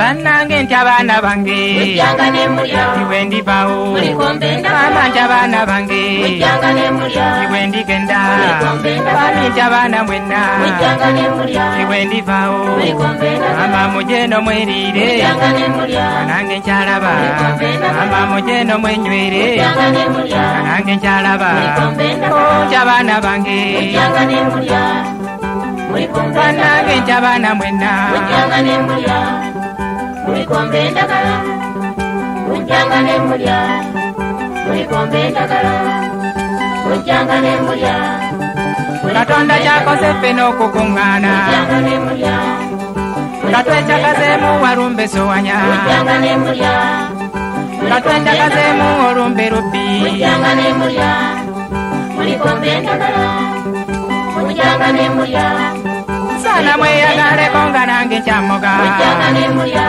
Banange ntabana bange Ujangane mulya Iwendi bao Mama ntabana bange Ujangane mulya Iwendi kenda Mami ntabana mwena Ujangane mulya Iwendi bao Mama mujeno mwerire Ujangane mulya Banange nchalaba Mama mujeno mwenywere Ujangane mulya Banange nchalaba Ntabana bange Ujangane mulya Banange ntabana mwena Ujangane mulya Mulikombe ndagala Ujangane mulya Mulikombe ndagala Ujangane mulya Katonda chakoze ffe n'okukungana Ujangane mulya Katwetakazeemu walumbe sowanya Ujangane mulya Katwetakazeemu olumbe lubbi Ujangane mulya Mulikombe ndagala Ujangane mulya Sana mweyagaleko nga nange nkyamoga Ujangane mulya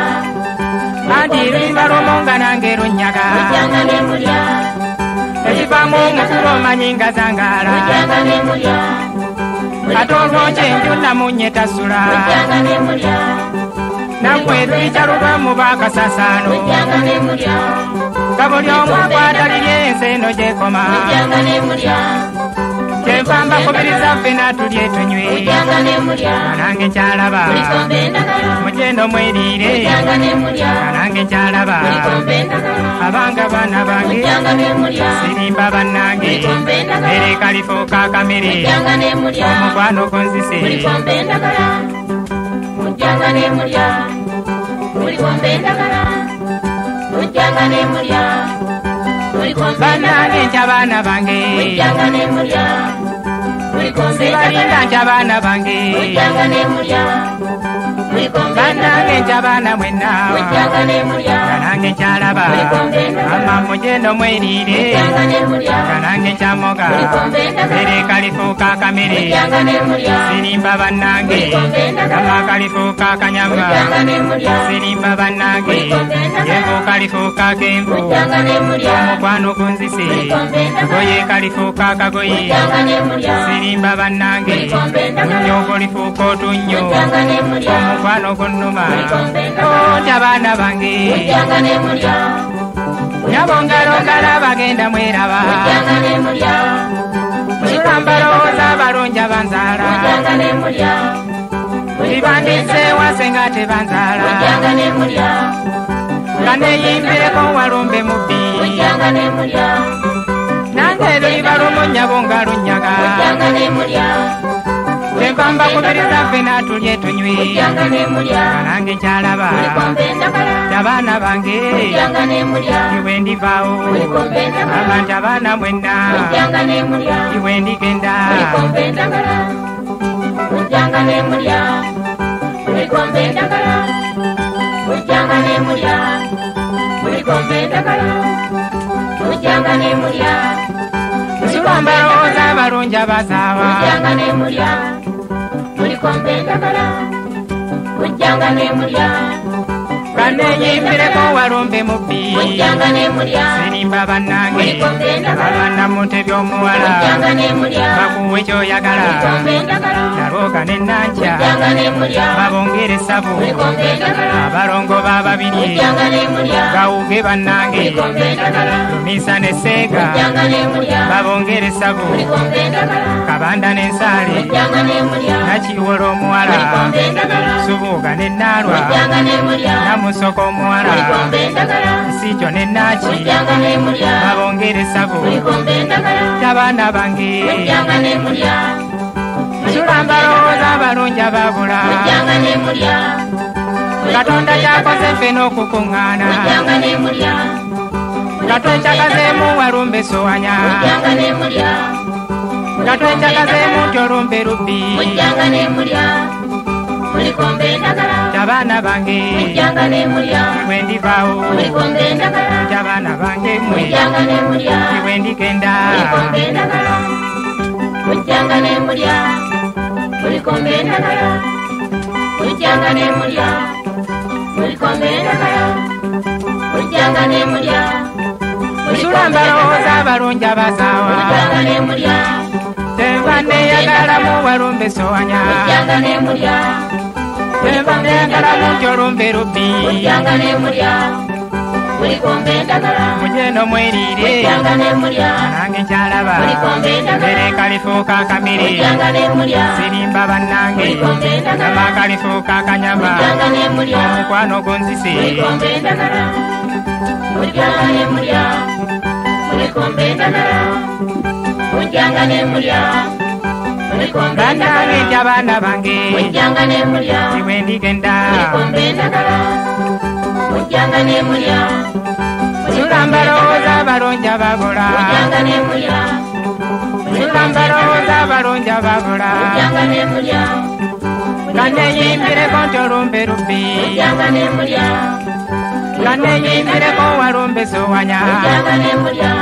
Anti lwimba lumunga nange lunyaga Ujangane mulya Ekivaamu omukulu omanyi nga zangaala Ujangane mulya Ate olwokyenju namunye tasula Ujangane mulya Nammwe lwica lulwamu baakasasaano Ujangane mulya Nga buli omu akwatalirye ensi eno gyekoma Ujangane mulya Kyenva mbakubiriza ffena tulye tunywe Ujangane mulya Nange nkyalaba Mulikombe ndagala Mugendo mweriire Ujangane mulya Nange nkyalaba Mulikombe ndagala Abanga baana bange Ujangane mulya Sirimba bannange Mulikombe ndagala Mere kalifo ka kamere Ujangane mulya Omukwano gunzise Mulikombe ndagala Ujangane mulya Mulikombe ndagala Ujangane mulya Mulikombe Bannange nkyabaana bange Ujangane mulya Mulikombe Sibalinda nkyabaana bange Ujangane mulya Mulikombe Bannange nkyabaana mwenna Ujangane mulya Nange nkyalaba Mama mugendo mweriire Ujangane mulya Nange nkyamoga Mere kalifo ka kamere Ujangane mulya Sirimba bannange Kama kalifo ka kanyama Ujangane mulya Sirimba bannange Yengo kalifo ka kenvu Ujangane mulya Omukwano gunzise Goye kalifo ka kagoye Ujangane mulya Sirimba bannange Tunyo kolifuuka otunyo Ujangane mulya Omukwano gunnuma Ntabaana bange Ujangane mulya Nyabongalongala bagenda mweraba Ujangane mulya Sulamba lowooza abalunja banzaala Ujangane mulya Libandize wase nga tebanzaala Ujangane mulya Nga neeyimbireko walumbe mubbi Ujangane mulya Nange luliba lumunyabo nga lunyaga Ujangane mulya Kyenva mbakubiriza ffena tulye tunywe Ujangane mulya Nange nkyalaba Mulikombe ndagala Ntabaana bange Ujangane mulya Iwe ndivaawo Mulikombe ndagala Mama ntabaana mwenna Ujangane mulya Iwe ndigenda Mulikombe ndagala Ujangane mulya Mulikombe ndagala Ujangane mulya Mulikombe ndagala Ujangane mulya Sulamba lowooza abalungi abazaawa Ujangane mulya Mulikombe ndagala Ujangane mulya Kaneeyimbireko walumbe mubbi Ujangane mulya Sirimba bannange Mulikombe ndagala Abaana munte by'omuwala Ujangane mulya Bakuwe kyoyagala Mulikombe ndagala Nalooga ne Nankya Ujangane mulya Babongere essabu Mulikombe ndagala Abalongo bababiri Ujangane mulya Gawuge bannange Mulikombe ndagala Lumisa ne Seega Ujangane mulya Babongere essabu Mulikombe ndagala Kabanda n'Ensaali Ujangane mulya Nakiwola omuwala Mulikombe ndagala Subuuga ne Naalwa Ujangane mulya Namusoko omuwala Mulikombe ndagala Siikyo ne Naaki Ujangane mulya Babongere essabu Mulikombe ndagala Tabaana bange Ujangane mulya Sulamba lowooza abalungi ababula Ujangane mulya Katonda kyakoze ffe n'okukungana Ujangane mulya Nga twekyakazeemu walumbe sowanya Ujangane mulya Nga twekyakazeemu nti olumbe lubbi Ujangane mulya Mulikombe ndagala Tabaana bange Ujangane mulya Iwe ndivaawo Mulikombe ndagala Tabaana bange mmwe Ujangane mulya Iwe ndigenda Mulikombe ndagala Ujangane mulya Mulikombe ndagala Ujangane mulya Mulikombe ndagala Ujangane mulya Sulamba lowooza abalungi abazaawa Ujangane mulya Tenva neeyagalamu walumbe sowanya Ujangane mulya Temba ndagala mutyolumbe rubbi Mutyanga ne mulya Buli kombe ndagala Mujeno mwerire Mutyanga ne mulya Nange nkyalaba Buli kombe ndagala Mbere kalifuuka akamere Mutyanga ne mulya Sirimba bannange Buli kombe ndagala Gamba kalifuuka akanyama Mutyanga ne mulya Omukwano gonzise Buli kombe ndagala Mutyanga ne mulya Buli kombe ndagala Mutyanga ne mulya Buli kombe Bannange ndagala nty'abaana bange Mutyanga ne mulya Iwe ndigenda Buli kombe ndagala Mutyanga ne mulya Sulamba lowooza abalonja babula Mutyanga ne mulya Sulamba lowooza abalonja babula Mutyanga ne mulya Kanneeyimbireko ntyolumbe rubbi Mutyanga ne mulya Kanneeyimbireko walumbe sowanya Mutyanga ne mulya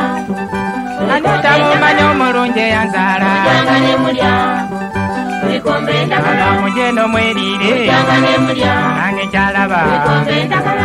Kaneta mumanya omulungi eyanzaala Mutyanga ne mulya Buli kombe ndagala Ala mujeno mwerire Mutyanga ne mulya Nange nkyalaba Buli kombe ndagala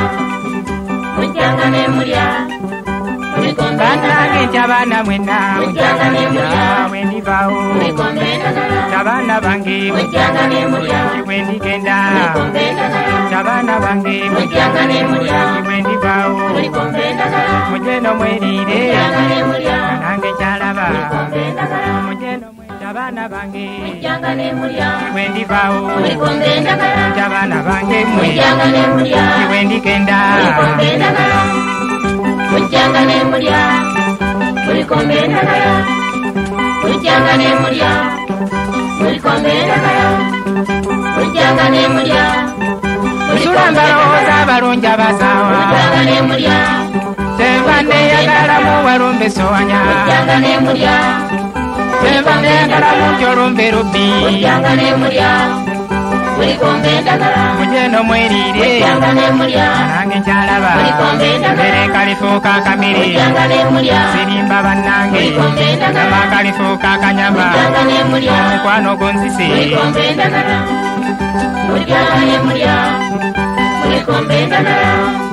Mutyanga ne mulya Buli kombe Bannange ndagala nty'abaana mwenna Mutyanga ne mulya Wendivaawo Buli kombe ndagala Nty'abaana bange Mutyanga ne mulya Wendigenda Buli kombe ndagala Nty'abaana bange Mutyanga ne mulya Wendivaawo Buli kombe ndagala Mujeno mwerire Mutyanga ne mulya Nange nkyalaba Buli kombe ndagala Mujeno nty'abaana bange Mutyanga ne mulya Wendivaawo Buli kombe ndagala Nty'abaana bange mwe Mutyanga ne mulya Wendigenda Buli kombe ndagala Mutyanga ne mulya Buli kombe ndagala Mutyanga ne mulya Buli kombe ndagala Mutyanga ne mulya Sulamba lowooza abalungi abasaawa Mutyanga ne mulya Temba neyagala mu walumbe sowanya Mutyanga ne mulya Temba neyagala mu ntyolumbe rubbi Mutyanga ne mulya Buli kombe ndagala Mujeno mwerire Mutyanga ne mulya Nange nkyalaba Buli kombe ndagala Mbere kalifuuka akamere Mutyanga ne mulya Sirimba bannange Buli kombe ndagala Gamba kalifuuka akanyama Mutyanga ne mulya Omukwano gonzise Buli kombe ndagala Mutyanga ne mulya Buli kombe ndagala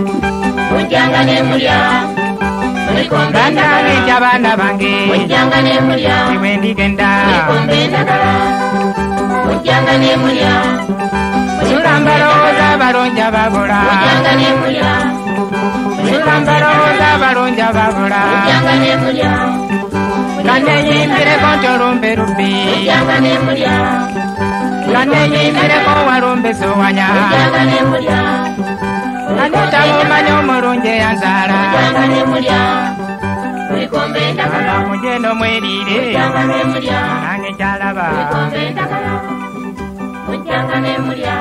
Mutyanga ne mulya Buli kombe Bannange ndagala nty'abaana bange Mutyanga ne mulya Iwe ndigenda Buli kombe ndagala Mutyanga ne mulya Sulamba lowooza abalonji ababula Mutyanga ne mulya Sulamba lowooza abalonji ababula Mutyanga ne mulya Kanneeyimbireko ntyolumbe rubbi Mutyanga ne mulya Kanneeyimbireko walumbe sowanya Mutyanga ne mulya Kaneta mumanya omulungi eyanzaala Mutyanga ne mulya Buli kombe ndagala Ala mujeno mwerire Mutyanga ne mulya Nange nkyalaba Buli kombe ndagala Mutyanga ne mulya